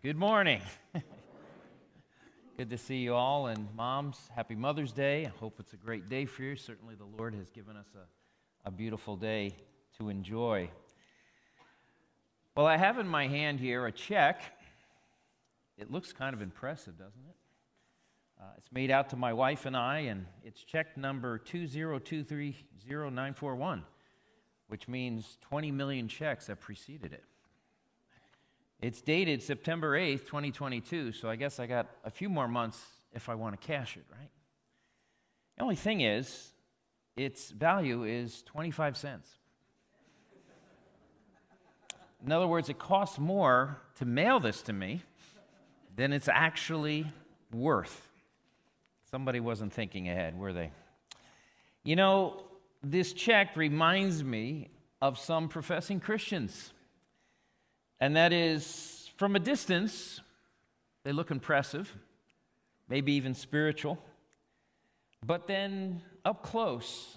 Good morning. Good to see you all, and moms, happy Mother's Day. I hope it's a great day for you. Certainly the Lord has given us a beautiful day to enjoy. Well, I have in my hand here a check. It looks kind of impressive, doesn't it? It's made out to my wife and I, and it's check number 202300941, which means 20 million checks have preceded it. It's dated September 8th, 2022, so I guess I got a few more months if I want to cash it, right? The only thing is, its value is 25 cents. In other words, it costs more to mail this to me than it's actually worth. Somebody wasn't thinking ahead, were they? You know, this check reminds me of some professing Christians. And that is, from a distance, they look impressive, maybe even spiritual. But then up close,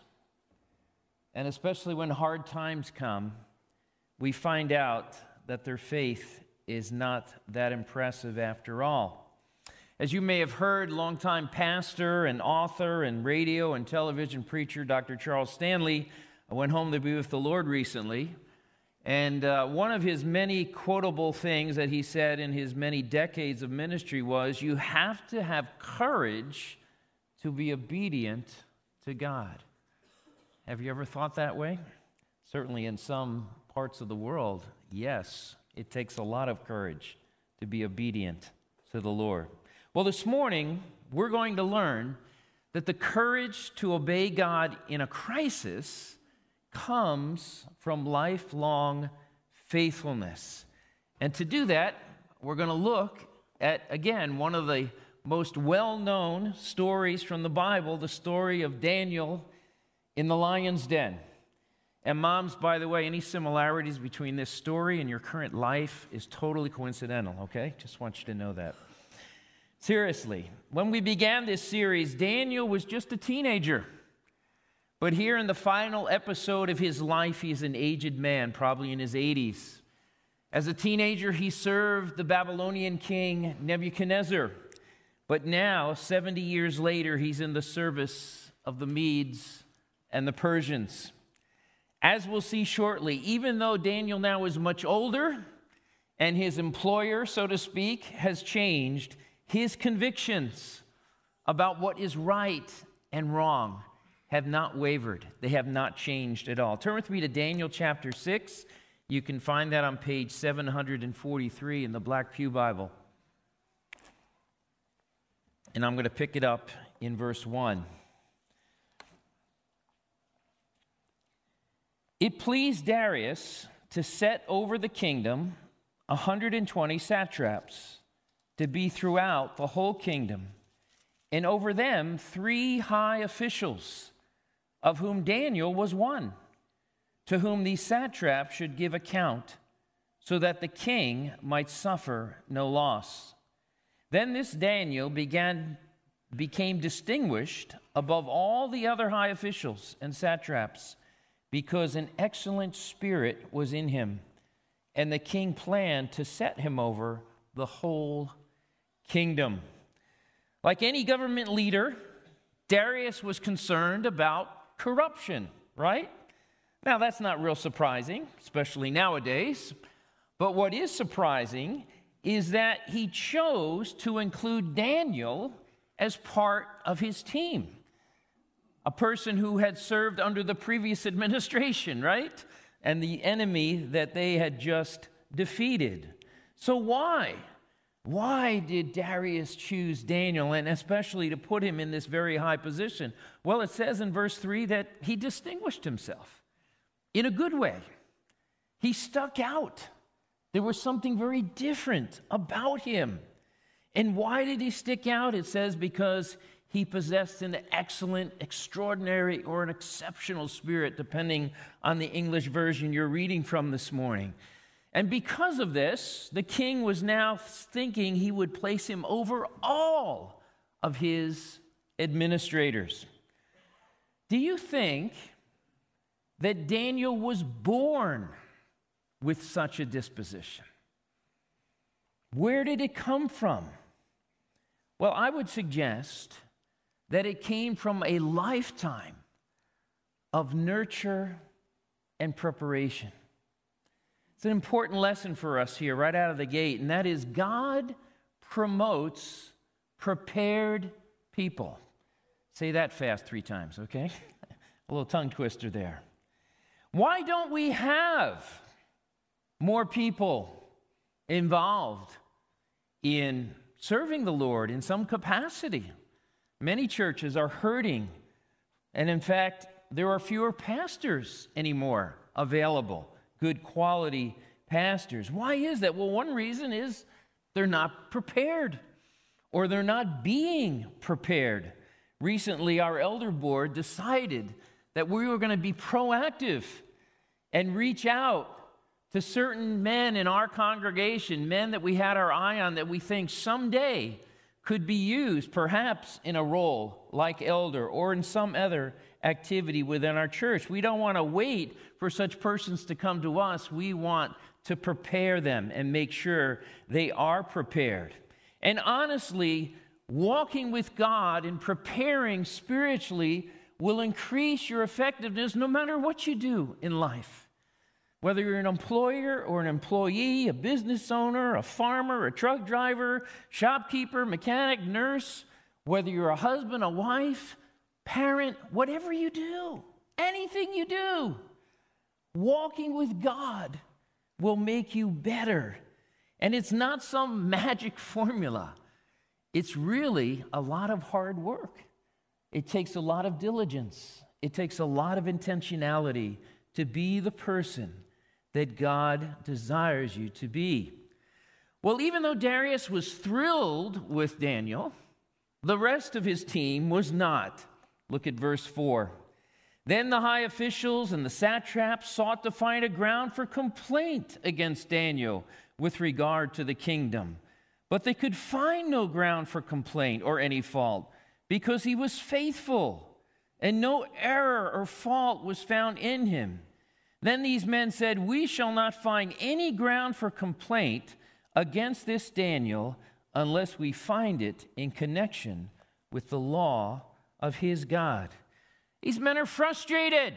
and especially when hard times come, we find out that their faith is not that impressive after all. As you may have heard, longtime pastor and author and radio and television preacher Dr. Charles Stanley went home to be with the Lord recently. And one of his many quotable things that he said in his many decades of ministry was, you have to have courage to be obedient to God. Have you ever thought that way? Certainly in some parts of the world, yes, it takes a lot of courage to be obedient to the Lord. Well, this morning, we're going to learn that the courage to obey God in a crisis comes from lifelong faithfulness. And to do that, we're going to look at, again, one of the most well-known stories from the Bible, the story of Daniel in the lion's den. And moms, by the way, any similarities between this story and your current life is totally coincidental, okay? Just want you to know that. Seriously, when we began this series, Daniel was just a teenager. But here in the final episode of his life, he is an aged man, probably in his 80s. As a teenager, he served the Babylonian king Nebuchadnezzar. But now, 70 years later, he's in the service of the Medes and the Persians. As we'll see shortly, even though Daniel now is much older and his employer, so to speak, has changed, his convictions about what is right and wrong have not wavered. They have not changed at all. Turn with me to Daniel chapter 6. You can find that on page 743 in the Black Pew Bible. And I'm going to pick it up in verse 1. It pleased Darius to set over the kingdom 120 satraps to be throughout the whole kingdom, and over them 3 high officials, of whom Daniel was one, to whom these satraps should give account, so that the king might suffer no loss. Then this Daniel became distinguished above all the other high officials and satraps, because an excellent spirit was in him, and the king planned to set him over the whole kingdom. Like any government leader, Darius was concerned about corruption, right? Now, that's not real surprising, especially nowadays. But what is surprising is that he chose to include Daniel as part of his team, a person who had served under the previous administration, right? And the enemy that they had just defeated. So why? Why did Darius choose Daniel, and especially to put him in this very high position? Well, it says in verse 3 that he distinguished himself in a good way. He stuck out. There was something very different about him. And why did he stick out? It says because he possessed an excellent, extraordinary, or an exceptional spirit, depending on the English version you're reading from this morning. And because of this, the king was now thinking he would place him over all of his administrators. Do you think that Daniel was born with such a disposition? Where did it come from? Well, I would suggest that it came from a lifetime of nurture and preparation. It's an important lesson for us here right out of the gate, and that is God promotes prepared people. Say that fast 3 times, okay? A little tongue twister there. Why don't we have more people involved in serving the Lord in some capacity? Many churches are hurting, and in fact, there are fewer pastors anymore available, good quality pastors. Why is that? Well, one reason is they're not prepared, or they're not being prepared. Recently, our elder board decided that we were going to be proactive and reach out to certain men in our congregation, men that we had our eye on that we think someday could be used perhaps in a role like elder or in some other activity within our church. We don't want to wait for such persons to come to us. We want to prepare them and make sure they are prepared. And honestly, walking with God and preparing spiritually will increase your effectiveness no matter what you do in life. Whether you're an employer or an employee, a business owner, a farmer, a truck driver, shopkeeper, mechanic, nurse, whether you're a husband, a wife, parent, whatever you do, anything you do, walking with God will make you better. And it's not some magic formula. It's really a lot of hard work. It takes a lot of diligence. It takes a lot of intentionality to be the person that God desires you to be. Well, even though Darius was thrilled with Daniel, the rest of his team was not. Look at verse 4. Then the high officials and the satraps sought to find a ground for complaint against Daniel with regard to the kingdom. But they could find no ground for complaint or any fault, because he was faithful, and no error or fault was found in him. Then these men said, "We shall not find any ground for complaint against this Daniel unless we find it in connection with the law of his God." These men are frustrated.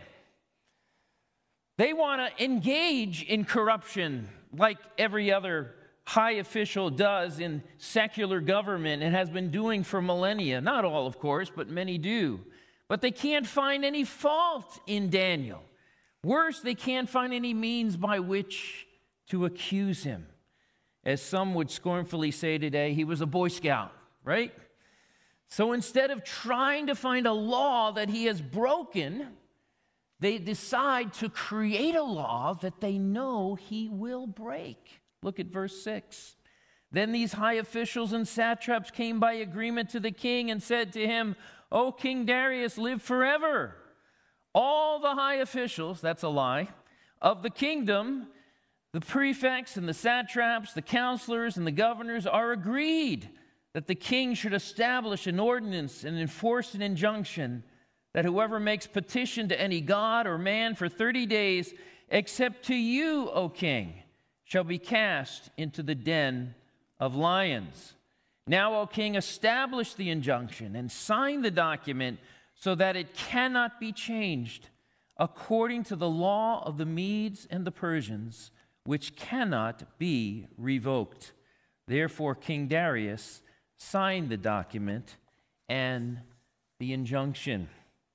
They want to engage in corruption like every other high official does in secular government and has been doing for millennia. Not all, of course, but many do. But they can't find any fault in Daniel. Worse, they can't find any means by which to accuse him. As some would scornfully say today, he was a Boy Scout, right? So instead of trying to find a law that he has broken, they decide to create a law that they know he will break. Look at verse 6. Then these high officials and satraps came by agreement to the king and said to him, "O King Darius, live forever. All the high officials," that's a lie, "of the kingdom, the prefects and the satraps, the counselors and the governors are agreed that the king should establish an ordinance and enforce an injunction that whoever makes petition to any god or man for 30 days, except to you, O king, shall be cast into the den of lions. Now, O king, establish the injunction and sign the document so that it cannot be changed, according to the law of the Medes and the Persians, which cannot be revoked." Therefore, King Darius signed the document and the injunction.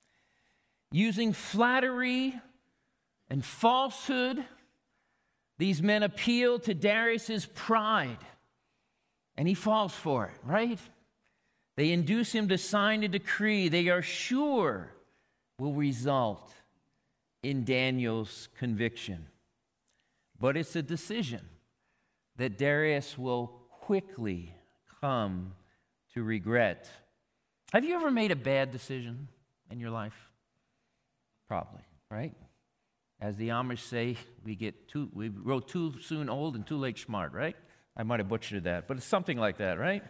Using flattery and falsehood, these men appeal to Darius's pride, and he falls for it, right? They induce him to sign a decree they are sure will result in Daniel's conviction. But it's a decision that Darius will quickly come to regret. Have you ever made a bad decision in your life? Probably, right? As the Amish say, we grow too soon old and too late smart, right? I might have butchered that, but it's something like that, right?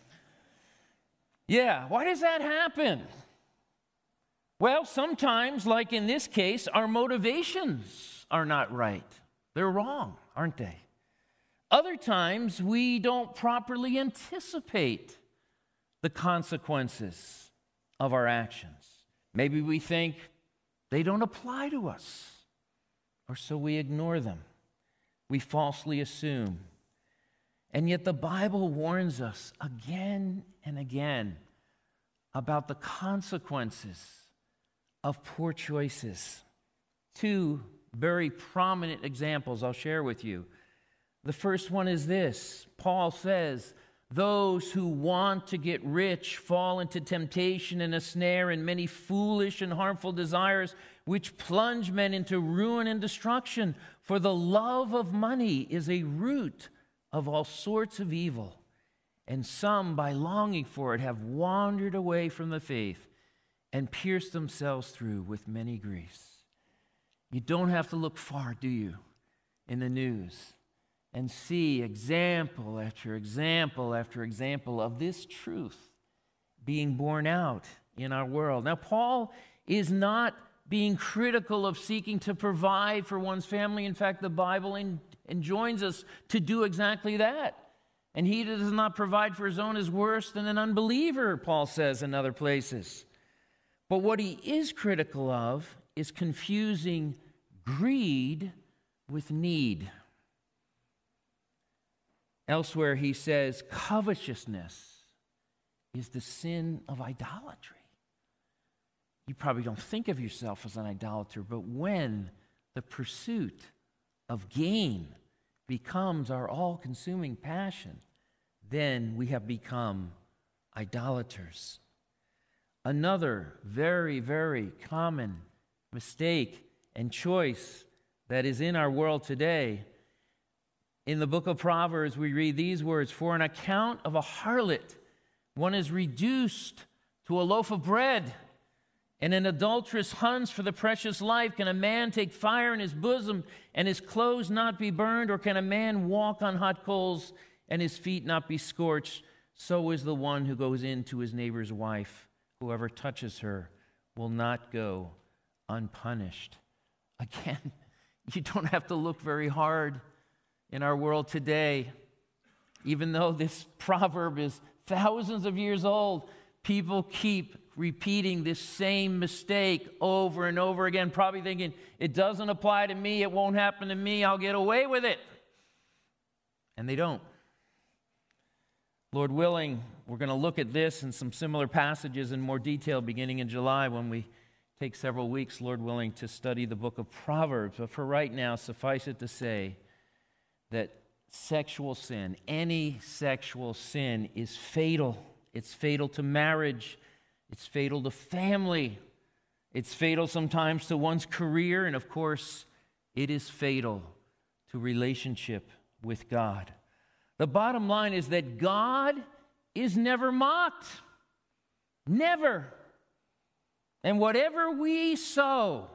Yeah, why does that happen? Well, sometimes, like in this case, our motivations are not right. They're wrong, aren't they? Other times, we don't properly anticipate the consequences of our actions. Maybe we think they don't apply to us, or so we ignore them. We falsely assume. And yet the Bible warns us again and again about the consequences of poor choices. Two very prominent examples I'll share with you. The first one is this. Paul says, those who want to get rich fall into temptation and a snare and many foolish and harmful desires, which plunge men into ruin and destruction. For the love of money is a root of all sorts of evil. And some, by longing for it, have wandered away from the faith and pierced themselves through with many griefs. You don't have to look far, do you, in the news and see example after example after example of this truth being borne out in our world. Now, Paul is not being critical of seeking to provide for one's family. In fact, the Bible enjoins us to do exactly that. And he that does not provide for his own is worse than an unbeliever, Paul says in other places. But what he is critical of is confusing greed with need. Elsewhere, he says, covetousness is the sin of idolatry. You probably don't think of yourself as an idolater, but when the pursuit of gain becomes our all-consuming passion, then we have become idolaters. Another very, very common mistake and choice that is in our world today. In the book of Proverbs, we read these words, "For an account of a harlot, one is reduced to a loaf of bread, and an adulteress hunts for the precious life. Can a man take fire in his bosom and his clothes not be burned? Or can a man walk on hot coals and his feet not be scorched? So is the one who goes in to his neighbor's wife. Whoever touches her will not go unpunished." Again, you don't have to look very hard in our world today. Even though this proverb is thousands of years old, people keep repeating this same mistake over and over again, probably thinking, it doesn't apply to me, it won't happen to me, I'll get away with it. And they don't. Lord willing, we're going to look at this and some similar passages in more detail beginning in July when we take several weeks, Lord willing, to study the book of Proverbs. But for right now, suffice it to say that sexual sin, any sexual sin, is fatal. It's fatal to marriage. It's fatal to family. It's fatal sometimes to one's career. And of course, it is fatal to relationship with God. The bottom line is that God is never mocked. Never. And whatever we sow,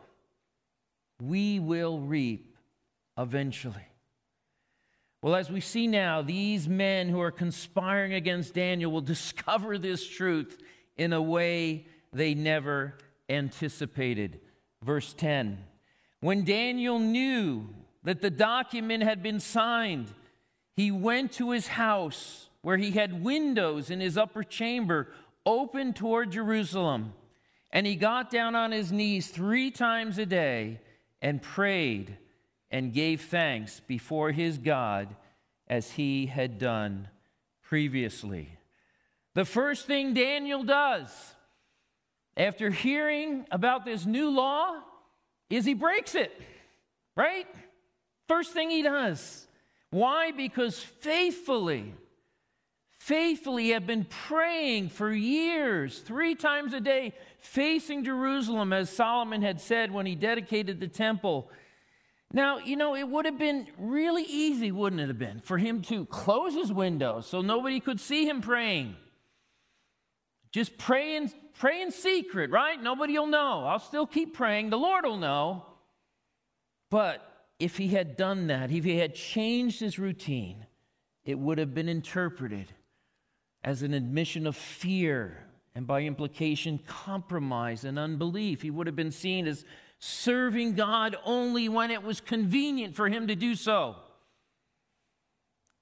we will reap eventually. Well, as we see now, these men who are conspiring against Daniel will discover this truth in a way they never anticipated. Verse 10, when Daniel knew that the document had been signed, he went to his house where he had windows in his upper chamber open toward Jerusalem. And he got down on his knees 3 times a day and prayed and gave thanks before his God as he had done previously. The first thing Daniel does after hearing about this new law is he breaks it, right? First thing he does. Why? Because faithfully have been praying for years, 3 times a day, facing Jerusalem, as Solomon had said when he dedicated the temple. Now, it would have been really easy, wouldn't it have been, for him to close his windows so nobody could see him praying. Just pray in secret, right? Nobody will know. I'll still keep praying. The Lord will know. But if he had done that, if he had changed his routine, it would have been interpreted as an admission of fear and by implication compromise and unbelief. He would have been seen as serving God only when it was convenient for him to do so.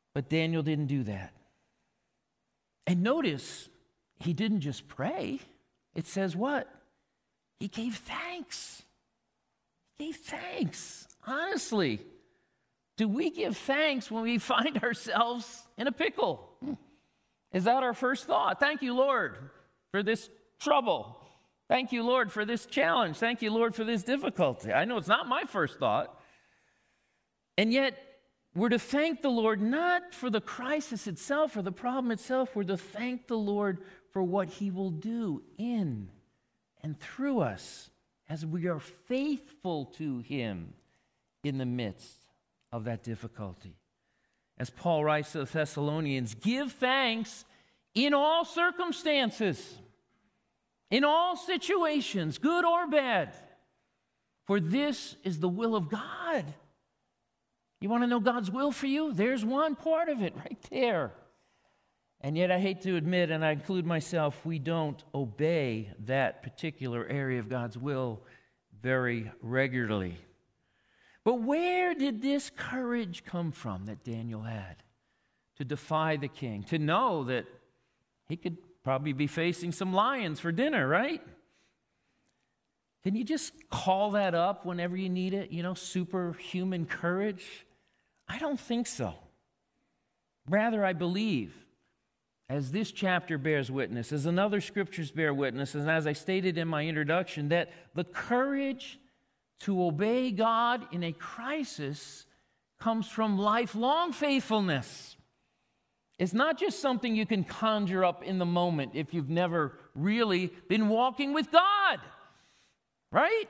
But Daniel didn't do that. And notice, he didn't just pray. It says what? He gave thanks. He gave thanks. Honestly, do we give thanks when we find ourselves in a pickle? Is that our first thought? Thank you, Lord, for this trouble. Thank you, Lord, for this challenge. Thank you, Lord, for this difficulty. I know it's not my first thought. And yet, we're to thank the Lord not for the crisis itself or the problem itself. We're to thank the Lord for what he will do in and through us as we are faithful to him in the midst of that difficulty. As Paul writes to the Thessalonians, give thanks in all circumstances, in all situations, good or bad, for this is the will of God. You want to know God's will for you? There's one part of it right there. And yet I hate to admit, and I include myself, we don't obey that particular area of God's will very regularly. But where did this courage come from that Daniel had to defy the king, to know that he could probably be facing some lions for dinner, right? Can you just call that up whenever you need it? You know, superhuman courage? I don't think so. Rather, I believe, as this chapter bears witness, as another scriptures bear witness, and as I stated in my introduction, that the courage to obey God in a crisis comes from lifelong faithfulness. It's not just something you can conjure up in the moment if you've never really been walking with God, right?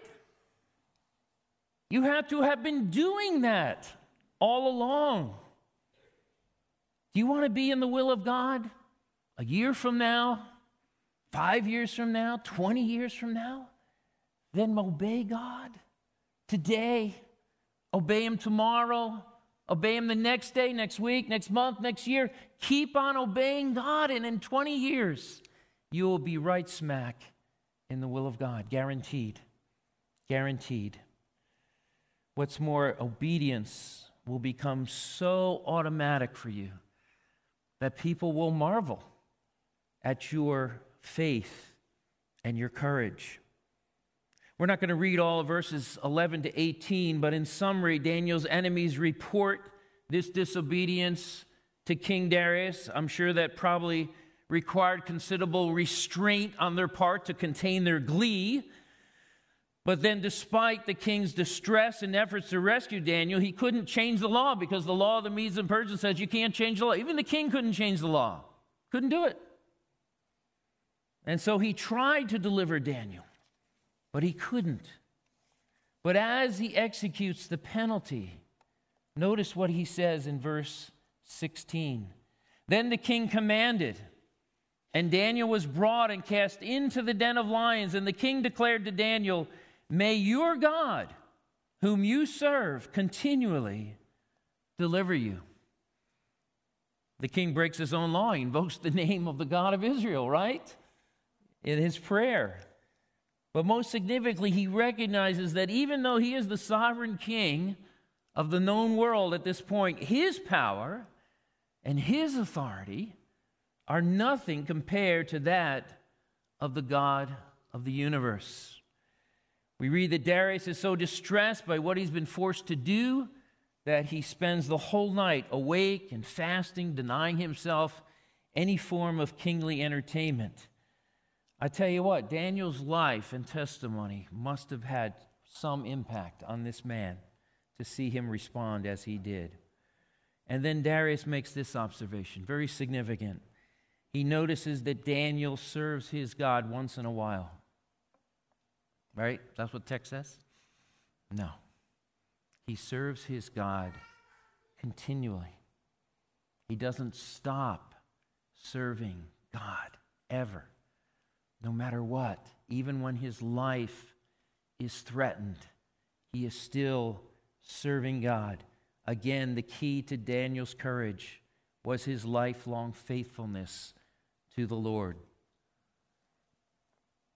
You have to have been doing that all along. Do you want to be in the will of God a year from now, 5 years from now, 20 years from now? Then obey God today. Obey him tomorrow. Obey him the next day, next week, next month, next year. Keep on obeying God, and in 20 years, you will be right smack in the will of God. Guaranteed. Guaranteed. What's more, obedience will become so automatic for you that people will marvel at your faith and your courage. We're not going to read all of verses 11 to 18, but in summary, Daniel's enemies report this disobedience to King Darius. I'm sure that probably required considerable restraint on their part to contain their glee. But then, despite the king's distress and efforts to rescue Daniel, he couldn't change the law because the law of the Medes and Persians says you can't change the law. Even the king couldn't change the law. Couldn't do it. And so he tried to deliver Daniel, but he couldn't. But as he executes the penalty, notice what he says in verse 16. Then the king commanded, and Daniel was brought and cast into the den of lions. And the king declared to Daniel, may your God, whom you serve, continually deliver you. The king breaks his own law. He invokes the name of the God of Israel, right? In his prayer. But most significantly, he recognizes that even though he is the sovereign king of the known world at this point, his power and his authority are nothing compared to that of the God of the universe. We read that Darius is so distressed by what he's been forced to do that he spends the whole night awake and fasting, denying himself any form of kingly entertainment. I tell you what, Daniel's life and testimony must have had some impact on this man to see him respond as he did. And then Darius makes this observation, very significant. He notices that Daniel serves his God once in a while. Right? That's what the text says? No. He serves his God continually. He doesn't stop serving God ever, no matter what. Even when his life is threatened, he is still serving God. Again, the key to Daniel's courage was his lifelong faithfulness to the Lord.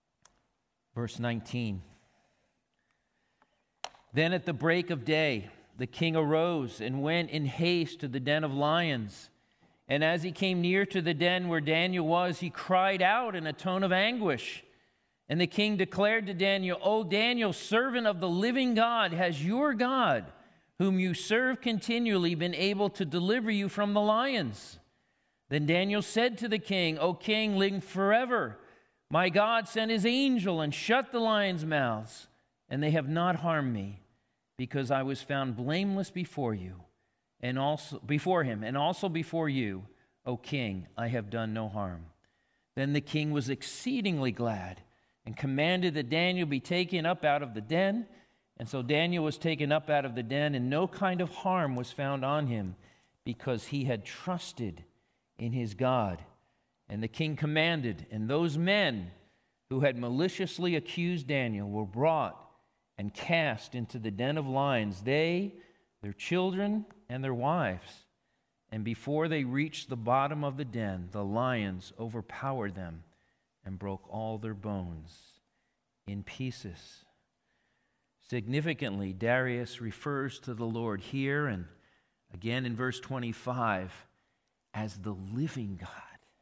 Verse 19. Then at the break of day, the king arose and went in haste to the den of lions. And as he came near to the den where Daniel was, he cried out in a tone of anguish. And the king declared to Daniel, "O Daniel, servant of the living God, has your God, whom you serve continually, been able to deliver you from the lions?" Then Daniel said to the king, "O king, live forever. My God sent his angel and shut the lions' mouths, and they have not harmed me, because I was found blameless before you, and also before him, and also before you, O king, I have done no harm." Then the king was exceedingly glad and commanded that Daniel be taken up out of the den. And so Daniel was taken up out of the den, and no kind of harm was found on him, because he had trusted in his God. And the king commanded, and those men who had maliciously accused Daniel were brought and cast into the den of lions, they, their children, and their wives. And before they reached the bottom of the den, the lions overpowered them and broke all their bones in pieces. Significantly, Darius refers to the Lord here and again in verse 25 as the living God.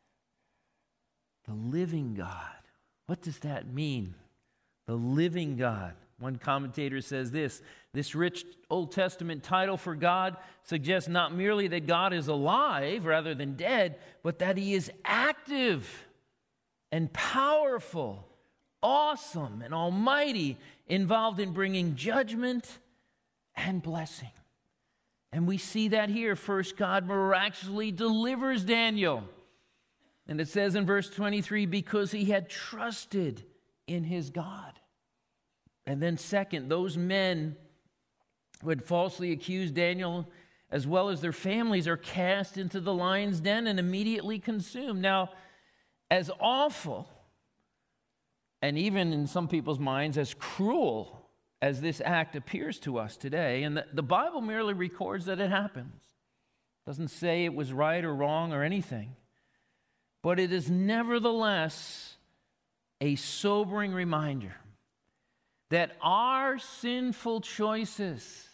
The living God. What does that mean? The living God. One commentator says this rich Old Testament title for God suggests not merely that God is alive rather than dead, but that he is active and powerful, awesome and almighty, involved in bringing judgment and blessing. And we see that here. First, God miraculously delivers Daniel. And it says in verse 23, because he had trusted in his God. And then second, those men who had falsely accused Daniel, as well as their families, are cast into the lion's den and immediately consumed. Now, as awful, and even in some people's minds, as cruel as this act appears to us today, and the Bible merely records that it happens. It doesn't say it was right or wrong or anything. But it is nevertheless a sobering reminder that our sinful choices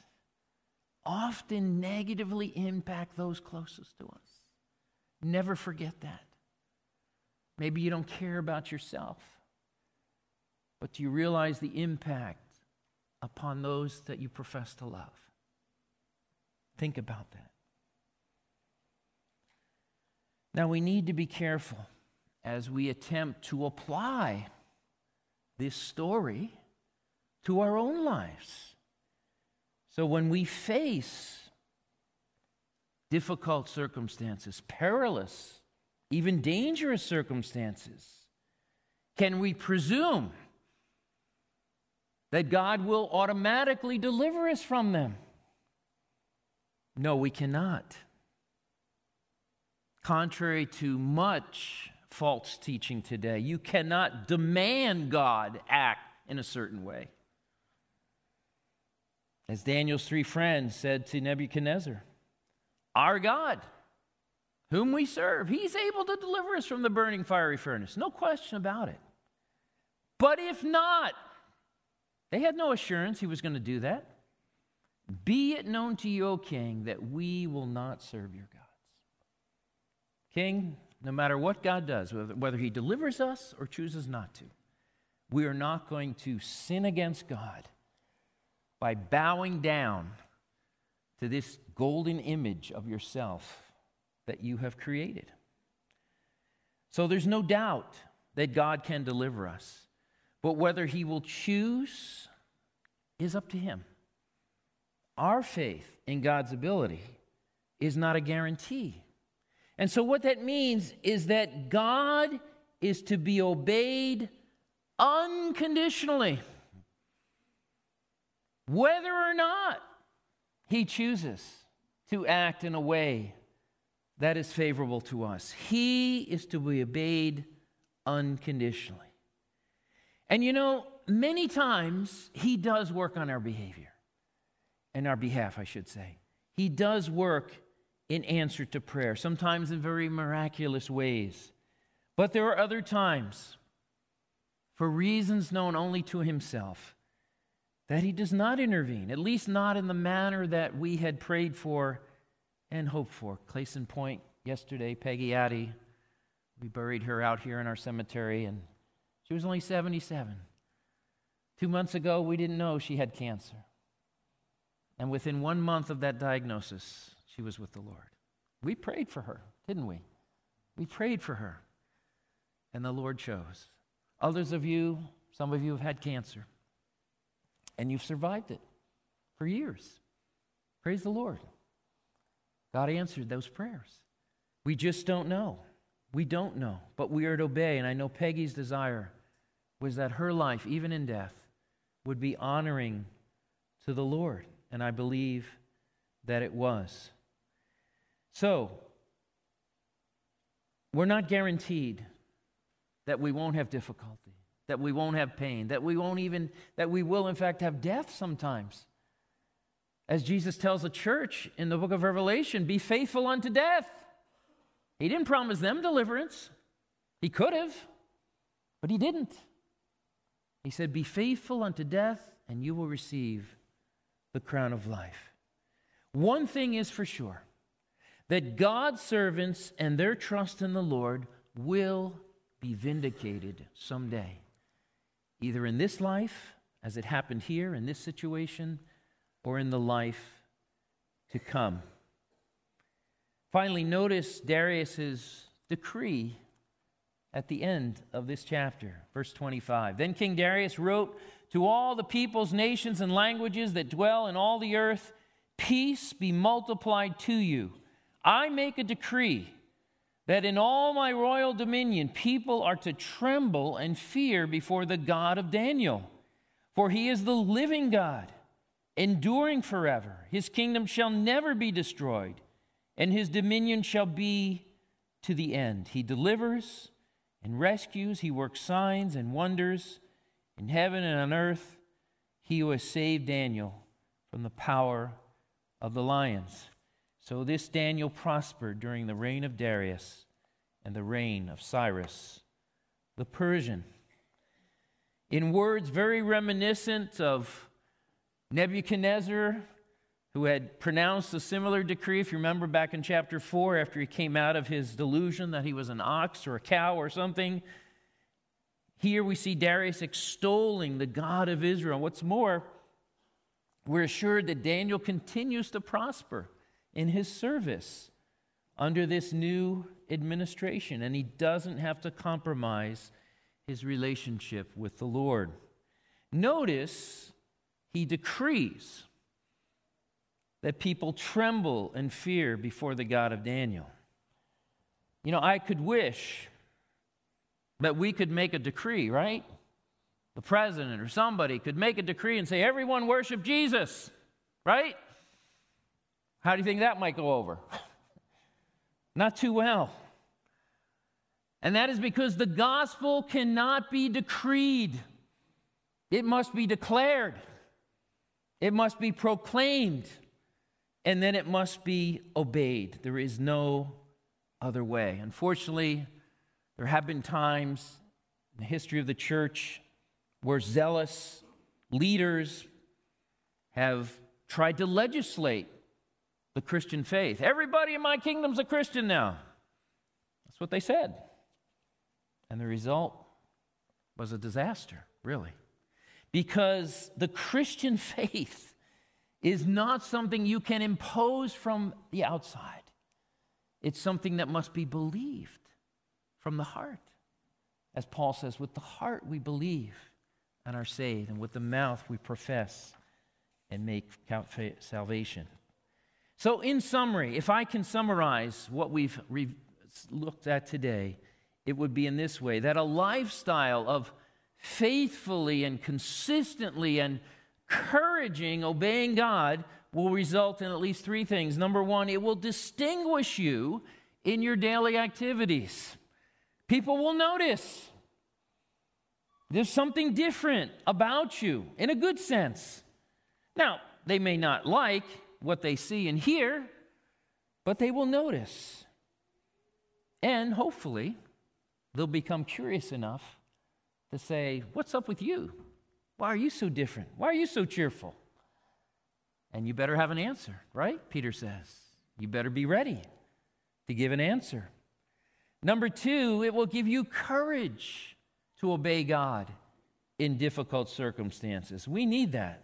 often negatively impact those closest to us. Never forget that. Maybe you don't care about yourself, but do you realize the impact upon those that you profess to love? Think about that. Now, we need to be careful as we attempt to apply this story to our own lives. So when we face difficult circumstances, perilous, even dangerous circumstances, can we presume that God will automatically deliver us from them? No, we cannot. Contrary to much false teaching today, you cannot demand God act in a certain way. As Daniel's three friends said to Nebuchadnezzar, our God, whom we serve, he's able to deliver us from the burning fiery furnace. No question about it. But if not, they had no assurance he was going to do that. Be it known to you, O king, that we will not serve your gods. King, no matter what God does, whether he delivers us or chooses not to, we are not going to sin against God by bowing down to this golden image of yourself that you have created. So there's no doubt that God can deliver us, but whether he will choose is up to him. Our faith in God's ability is not a guarantee. And so what that means is that God is to be obeyed unconditionally, whether or not he chooses to act in a way that is favorable to us. He is to be obeyed unconditionally. And you know, many times he does work on our behavior, in our behalf, I should say. He does work in answer to prayer, sometimes in very miraculous ways. But there are other times, for reasons known only to himself, that he does not intervene, at least not in the manner that we had prayed for and hoped for. Case in point, yesterday, Peggy Addy, we buried her out here in our cemetery, and she was only 77. 2 months ago, we didn't know she had cancer. And within 1 month of that diagnosis, she was with the Lord. We prayed for her, didn't we? We prayed for her, and the Lord chose. Others of you, some of you have had cancer, and you've survived it for years. Praise the Lord. God answered those prayers. We just don't know. We don't know, but we are to obey, and I know Peggy's desire was that her life, even in death, would be honoring to the Lord, and I believe that it was. So, we're not guaranteed that we won't have difficulty, that we won't have pain, that we will in fact have death sometimes. As Jesus tells the church in the book of Revelation, be faithful unto death. He didn't promise them deliverance. He could have, but he didn't. He said, be faithful unto death, and you will receive the crown of life. One thing is for sure, that God's servants and their trust in the Lord will be vindicated someday, either in this life, as it happened here in this situation, or in the life to come. Finally, notice Darius's decree at the end of this chapter, verse 25. Then King Darius wrote to all the peoples, nations, and languages that dwell in all the earth, peace be multiplied to you. I make a decree that in all my royal dominion people are to tremble and fear before the God of Daniel. For he is the living God, enduring forever. His kingdom shall never be destroyed, and his dominion shall be to the end. He delivers and rescues. He works signs and wonders in heaven and on earth. He who has saved Daniel from the power of the lions. So this Daniel prospered during the reign of Darius and the reign of Cyrus the Persian. In words very reminiscent of Nebuchadnezzar, who had pronounced a similar decree, if you remember back in chapter 4, after he came out of his delusion that he was an ox or a cow or something. Here we see Darius extolling the God of Israel. What's more, we're assured that Daniel continues to prosper in his service under this new administration, and he doesn't have to compromise his relationship with the Lord. Notice he decrees that people tremble and fear before the God of Daniel. You know, I could wish that we could make a decree, right? The president or somebody could make a decree and say, everyone worship Jesus, right? How do you think that might go over? Not too well. And that is because the gospel cannot be decreed. It must be declared. It must be proclaimed. And then it must be obeyed. There is no other way. Unfortunately, there have been times in the history of the church where zealous leaders have tried to legislate the Christian faith. Everybody in my kingdom's a Christian now. That's what they said. And the result was a disaster, really. Because the Christian faith is not something you can impose from the outside. It's something that must be believed from the heart. As Paul says, with the heart we believe and are saved, and with the mouth we profess and make salvation. So in summary, if I can summarize what we've looked at today, it would be in this way, that a lifestyle of faithfully and consistently and encouraging obeying God will result in at least three things. Number one, it will distinguish you in your daily activities. People will notice there's something different about you in a good sense. Now, they may not like what they see and hear, but they will notice. And hopefully, they'll become curious enough to say, what's up with you? Why are you so different? Why are you so cheerful? And you better have an answer, right? Peter says. You better be ready to give an answer. Number two, it will give you courage to obey God in difficult circumstances. We need that.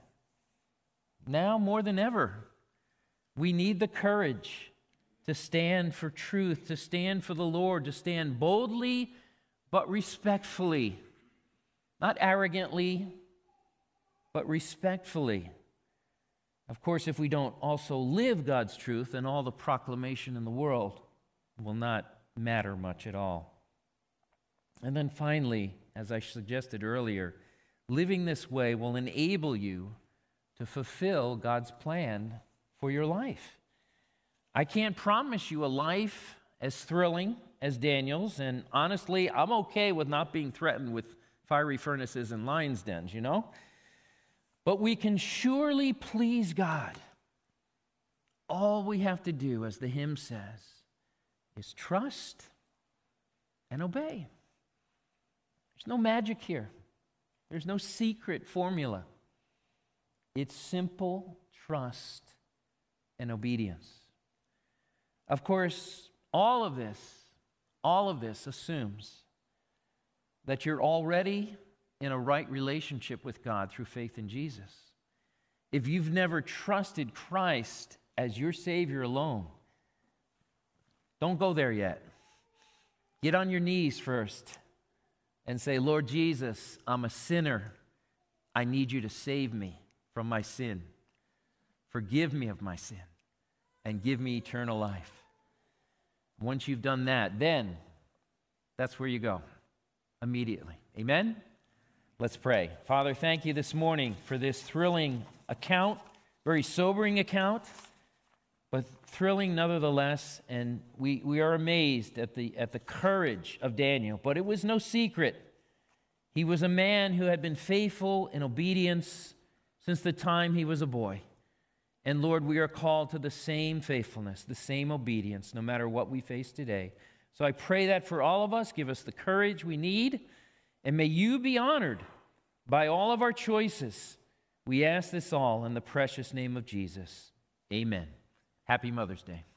Now more than ever, we need the courage to stand for truth, to stand for the Lord, to stand boldly but respectfully. Not arrogantly, but respectfully. Of course, if we don't also live God's truth, then all the proclamation in the world will not matter much at all. And then finally, as I suggested earlier, living this way will enable you to fulfill God's plan for your life. I can't promise you a life as thrilling as Daniel's, and honestly, I'm okay with not being threatened with fiery furnaces and lions' dens, you know? But we can surely please God. All we have to do, as the hymn says, is trust and obey. There's no magic here. There's no secret formula. It's simple trust and obedience. Of course, all of this assumes that you're already in a right relationship with God through faith in Jesus. If you've never trusted Christ as your Savior alone, don't go there yet. Get on your knees first and say, Lord Jesus, I'm a sinner. I need you to save me from my sin. Forgive me of my sin and give me eternal life. Once you've done that, then that's where you go immediately. Amen? Let's pray. Father, thank you this morning for this thrilling account, very sobering account, but thrilling nevertheless. And we are amazed at the courage of Daniel. But it was no secret. He was a man who had been faithful in obedience since the time he was a boy. And Lord, we are called to the same faithfulness, the same obedience, no matter what we face today. So I pray that for all of us, give us the courage we need, and may you be honored by all of our choices. We ask this all in the precious name of Jesus. Amen. Happy Mother's Day.